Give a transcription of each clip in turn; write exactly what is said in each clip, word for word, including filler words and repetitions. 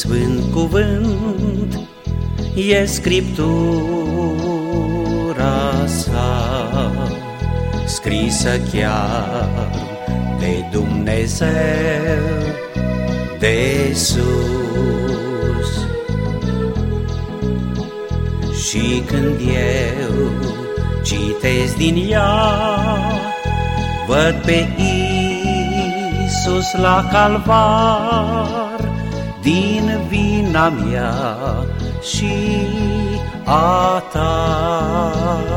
sfânt cuvânt e Scriptura sa, scrisă chiar de Dumnezeu de sus. Și când eu citesc din ea, văd pe Iisus la calvar, din vina mea și a ta.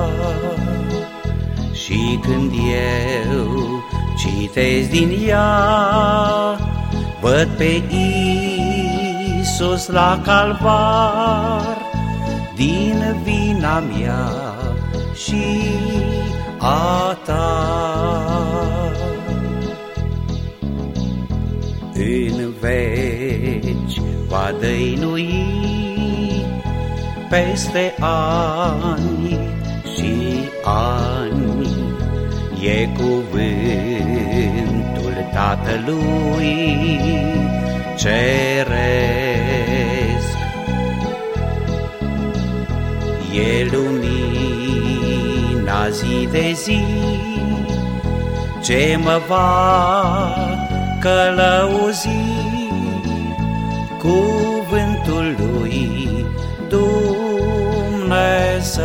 Și când eu citesc din ea, văd pe Iisus la calvar, din vina mea și a ta. În veci va dăinui peste ani și ani, e cuvântul Tatălui ceresc. E lumina zi de zi ce mă va călăuzi, cuvântul lui Dumnezeu.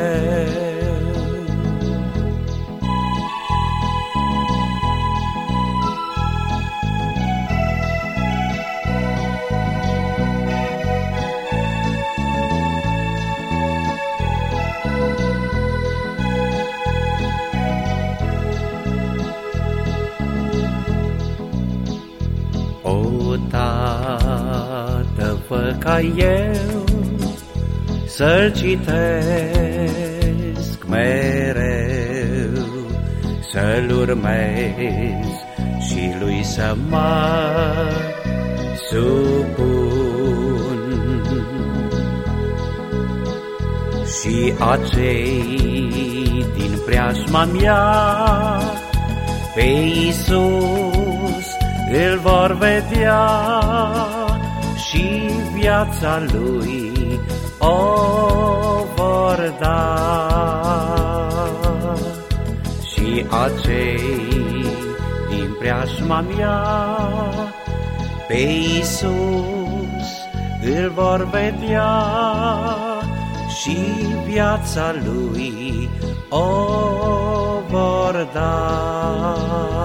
O, Tată, fă ca eu să-l citesc mereu, să-l urmez și lui să mă supun. Și acei din preajma mea pe Iisus îl vor vedea și viața lui o vor da. Și acei din preajma mea pe Iisus îl vor vedea și viața lui o vor da.